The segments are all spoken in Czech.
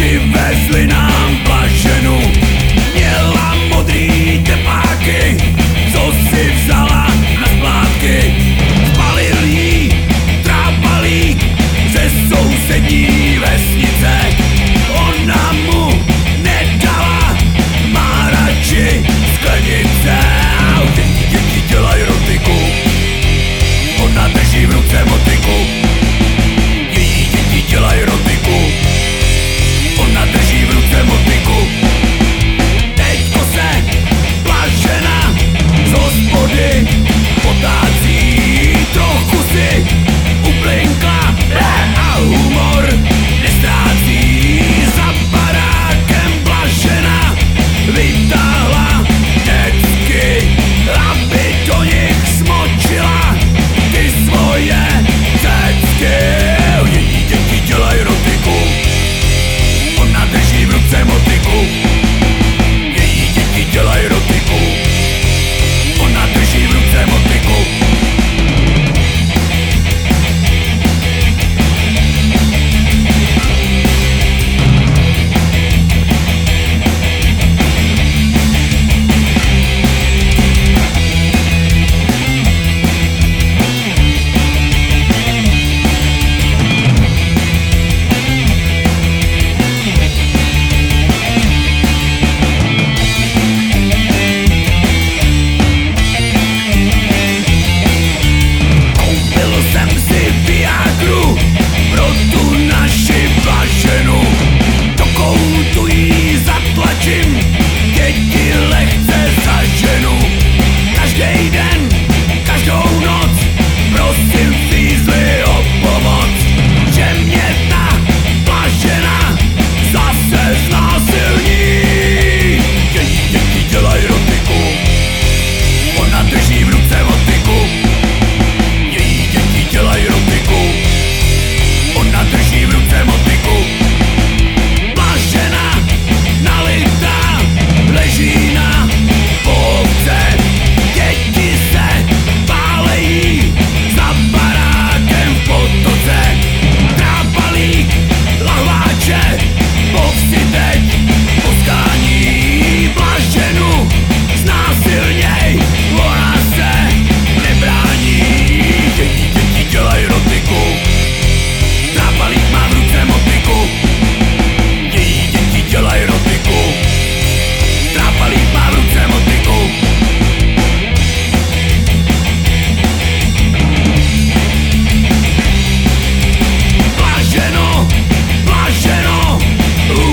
Přivezli nám Blaženu, měla modrý tepláky, co si vzala na splátky. Spalil jí trápalík ze sousední vesnice, ona mu nedala, má radši sklenice. Děti dělají rotiku, ona drží v ruce motiku. Její děti dělají rotiku, ona drží v ruce motiku. Teďko se Blažena z hospody potácí, trochu si ublinkla a humor nestrácí. Za barákem Blažena vytáhla dětsky, aby do nich smočila ty svoje cecky. Její děti dělají rotiku, ona drží v ruce motiku. Její děti dělají rotiku, ona drží v ruce motiku.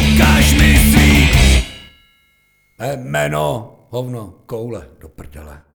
Jméno, hovno, koule, do prdele.